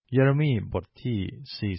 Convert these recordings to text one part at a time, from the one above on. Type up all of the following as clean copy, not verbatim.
เยเรมีบทที่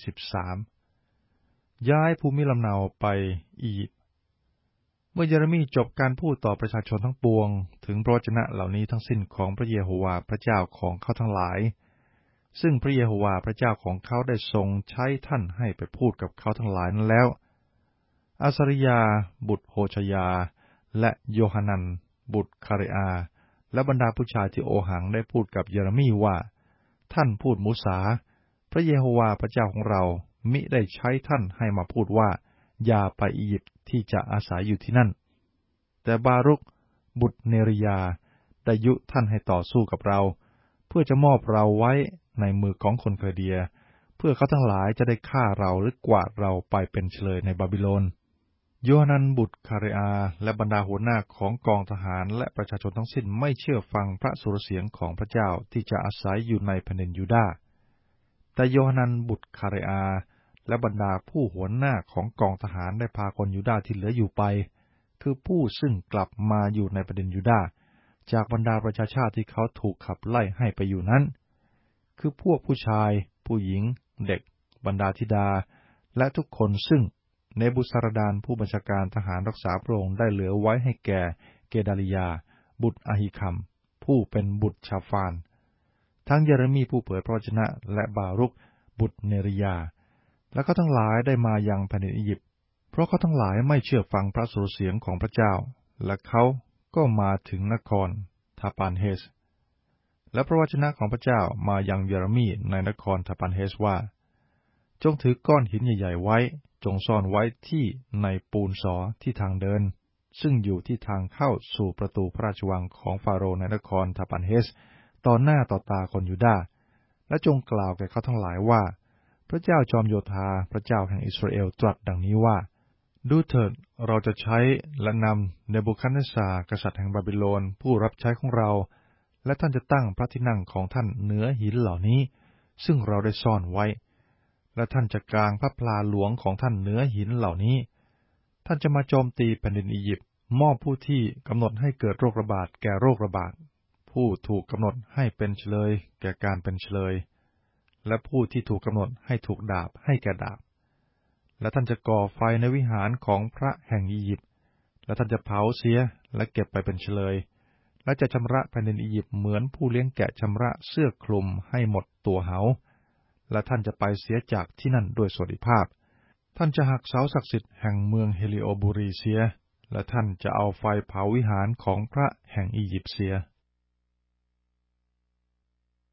43ย้ายภูมิลำเนาไปอียิปต์เมื่อเยเรมีจบการพูดต่อประชาชนทั้งปวงถึงพระวจนะเหล่านี้ทั้งสิ้นของพระเยโฮวาห์พระเจ้าของเขาทั้งหลายซึ่งพระเยโฮวาห์พระเจ้าของเขาได้ทรงใช้ท่านให้ไปพูดกับเขาทั้งหลายนั้นแล้วอาซาริยาบุตรโฮชยาและโยฮานันบุตรคาเรอาและบรรดาผู้ชายที่โอหังได้พูดกับเยเรมีว่าท่านพูดมุสาพระเยโฮวาห์พระเจ้าของเรามิได้ใช้ท่านให้มาพูดว่าอย่าไปอียิปต์ที่จะอาศัยอยู่ที่นั่นแต่บารุคบุตรเนริยาได้ยุท่านให้ต่อสู้กับเราเพื่อจะมอบเราไว้ในมือของคนเคลเดียเพื่อเขาทั้งหลายจะได้ฆ่าเราหรือกวาดเราไปเป็นเฉลยในบาบิโลนโยฮานันบุตรคาเรอาและบรรดาหัวหน้าของกองทหารและประชาชนทั้งสิ้นไม่เชื่อฟังพระสุรเสียงของพระเจ้าที่จะอาศัยอยู่ในแผ่นดินยูดาห์แต่โยฮานันบุตรคาเรอาและบรรดาผู้หัวหน้าของกองทหารได้พาคนยูดาห์ที่เหลืออยู่ไปคือผู้ซึ่งกลับมาอยู่ในแผ่นดินยูดาห์จากบรรดาประชาชาติที่เขาถูกขับไล่ให้ไปอยู่นั้นคือพวกผู้ชายผู้หญิงเด็กบรรดาธิดาและทุกคนซึ่งเนบูซาราดานผู้บัญชาการทหารรักษาพระองค์ได้เหลือไว้ให้แก่เกดาลียาบุตรอหิคัมผู้เป็นบุตรชาฟานทั้งเยเรมีผู้เผยพระวจนะและบารุคบุตรเนริยาและเขาทั้งหลายได้มายังแผ่นดินอียิปต์เพราะเขาทั้งหลายไม่เชื่อฟังพระสุรเสียงของพระเจ้าและเขาก็มาถึงนครทาปานเฮสและพระวจนะของพระเจ้ามายังเยเรมีในนครทาปานเฮสว่าจงถือก้อนหินใหญ่ๆไว้จงซ่อนไว้ที่ในปูนสอที่ทางเดินซึ่งอยู่ที่ทางเข้าสู่ประตูพระราชวังของฟาโรห์ในนครทาปานเฮสต่อหน้าต่อตาคนยูดาห์และจงกล่าวแก่เขาทั้งหลายว่าพระเจ้าจอมโยธาพระเจ้าแห่งอิสราเอลตรัสดังนี้ว่าดูเถิดเราจะใช้และนำเนบูคัดเนสซาร์กษัตริย์แห่งบาบิโลนผู้รับใช้ของเราและท่านจะตั้งพระที่นั่งของท่านเหนือหินเหล่านี้ซึ่งเราได้ซ่อนไว้และท่านจะกางพระพลาหลวงของท่านเหนือหินเหล่านี้ท่านจะมาโจมตีแผ่นดินอียิปต์มอบผู้ที่กำหนดให้เกิดโรคระบาดแก่โรคระบาดผู้ถูกกำหนดให้เป็นเฉลยแก่การเป็นเฉลยและผู้ที่ถูกกำหนดให้ถูกดาบให้แก่ดาบและท่านจะก่อไฟในวิหารของพระแห่งอียิปต์และท่านจะเผาเสียและเก็บไปเป็นเฉลยและจะชำระแผ่นดินอียิปต์เหมือนผู้เลี้ยงแกะชำระเสื้อคลุมให้หมดตัวเหาและท่านจะไปเสียจากที่นั่นด้วยสวัสดิภาพท่านจะหักเสาศักดิ์สิทธิ์แห่งเมืองเฮลิโอบูรีเสียและท่านจะเอาไฟเผาวิหารของพระแห่งอียิปต์เสีย